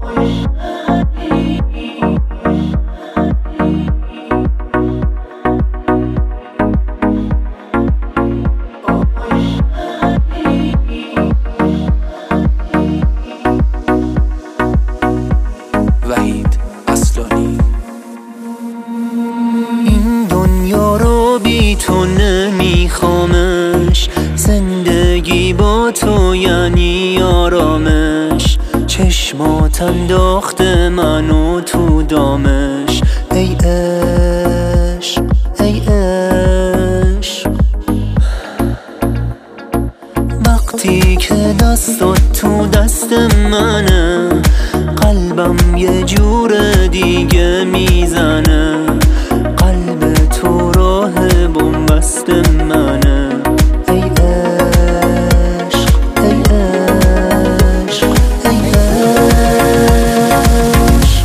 وحید اصلانی. این دنیا رو بی تو نمیخوامش، زندگی با تو یعنی آرامش. چشمات انداخته منو تو دامش، ای عشق ای عشق. وقتی که دستات تو دست منه، قلبم یه جور دیگه میزنه. قلب تو راه بنبست منه، ای عشق ای عشق ای عشق.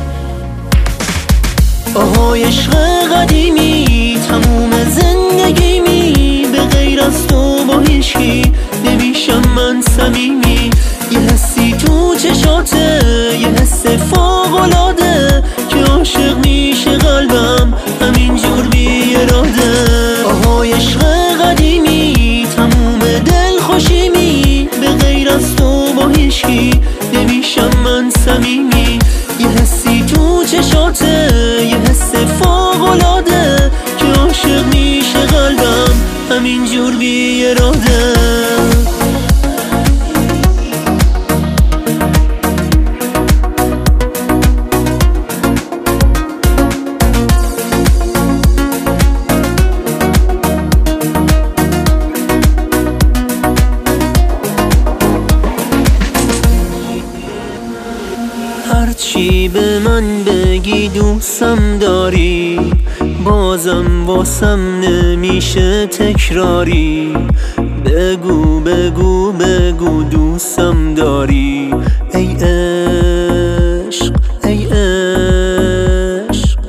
آهای عشق قدیمی، تموم زندگیمی به غیر از تو با هیچکی نمیشم من صمیمی. یه حسی تو چشاته، یه حس فوق‌العاده که عاشق میشه قلبم همینجور بی اراده. آهای عشق قدیمی، تموم دل خوشیمی به غیر از تو با هیچکی نمیشم من صمیمی. یه حسی تو چشاته، یه حس فوق‌العاده که عاشق میشه قلبم همینجور بی اراده. هرچی به من بگی دوستم داری، بازم واسم نمیشه تکراری. بگو بگو بگو دوستم داری، ای عشق ای عشق.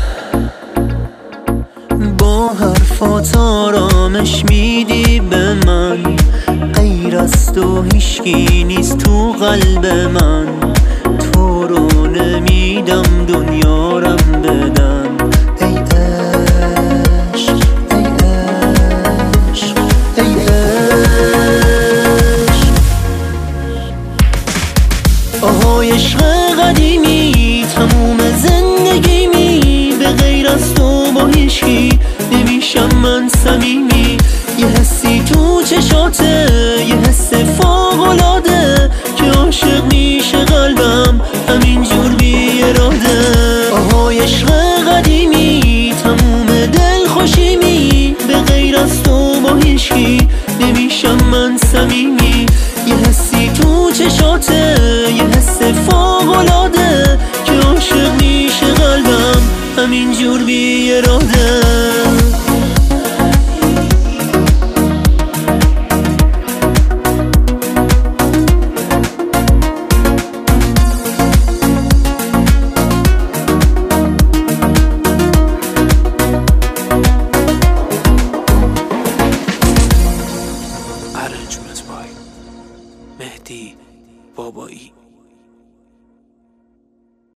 با حرفات آرامش میدی به من، غیر از تو هیچکی نیست تو قلب من. تو رو نمیدم دنیارم بدم، ای عشق ای عشق ای عشق. آهای عشق قدیمی، تموم زندگیمی به غیر از تو با هیچکی نمیشم من صمیمی. یه حسی تو چشاته، یه حس فوق‌العاده که عاشق میشه قلبم همینجور بی اراده. آهای عشق قدیمی، تموم دل خوشیمی به غیر از تو با هیچکی نمیشم من صمیمی. یه حسی تو چشاته،